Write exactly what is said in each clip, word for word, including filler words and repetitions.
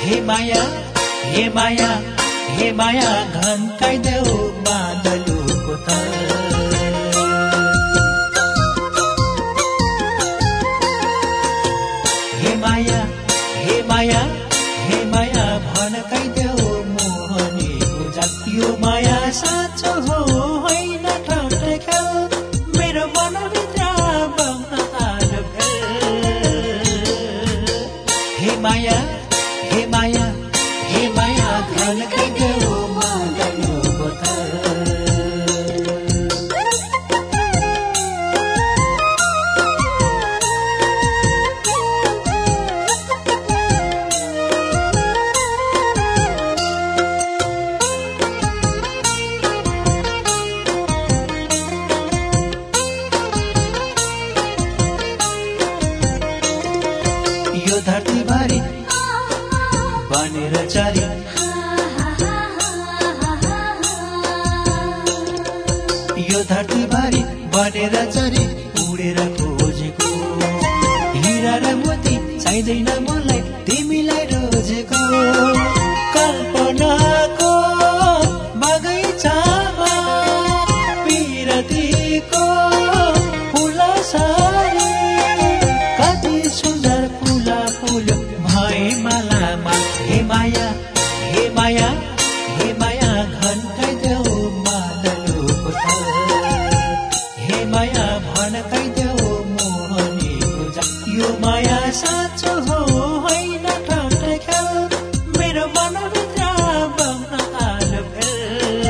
हे माया हे माया हे माया घन्काइदेऊ बादलुको तर हे माया हे माया हे माया भड्काइदेऊ मोहनीको जात यो माया साँचो हो होइन ठट्टे खेल मेरो मनभित्र बग्न थाल्यो फेल हे माया हे माया हे माया घन्काइदेऊ बादलुको तर यो धरतीभरि बनेर चरी यो धरतीभरि बनेर चरी उडेर खोजेको हिरा र मोती चाहिँदैन मलाई तिमीलाई रोजेको कल्पनाको बगैँचामा पिरतीको फुलसरी कति सुन्दर फुला फुल भए मालामा हे माया हे माया हे माया घन्काइदेऊ बादलुको तर हे माया भड्काइदेऊ मोहनीको जात यो माया साँचो हो होइन ठट्टे खेल मेरो मनभित्र बग्न थाल्यो फेल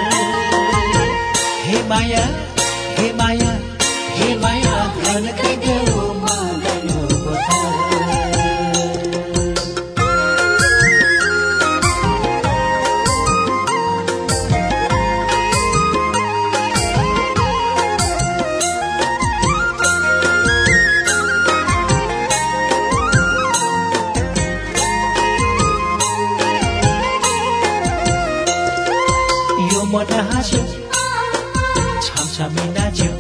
हे माया हे माया हे माया घन्काइदेऊ बादलुको तर यो मन हाँस्यो छमछमी नाच्यो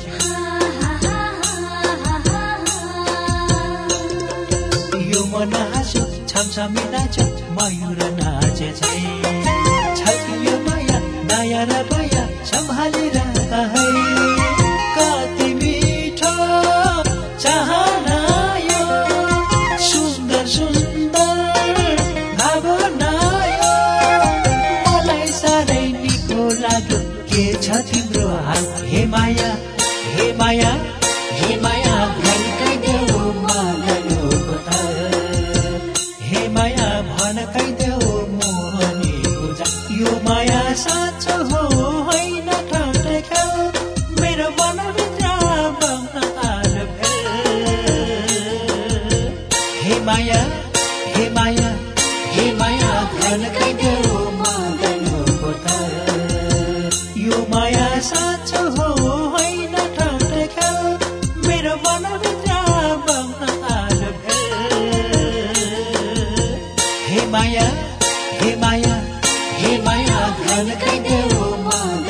यो मन हाँस्यो छमछमी नाच्यो मयूर नाचे चाहिँ छल्कियो माया नयाँ र बया सम्हालेर है कति मिठो चाहना यो सुन्दर सुन्दर भावना यो मलाई साह्रै निको लाग्यो के छ तिम्रो हाल हे माया हे माया हे माया घन्काइदेऊ बादलुको तर हे माया भड्काइदेऊ मोहनीको जात यो माया साँचो हो होइन ठट्टे खेल मेरो मनभित्र बग्न थाल्यो फेल हे माया हे माया हे माया घन्काइदेऊ बादलुको तर यो माया साँचो हो होइन ठट्टे खेल मेरो मनभित्र बग्न थाल्यो फेल हे माया हे माया हे माया घन्काइदेऊ बादलुको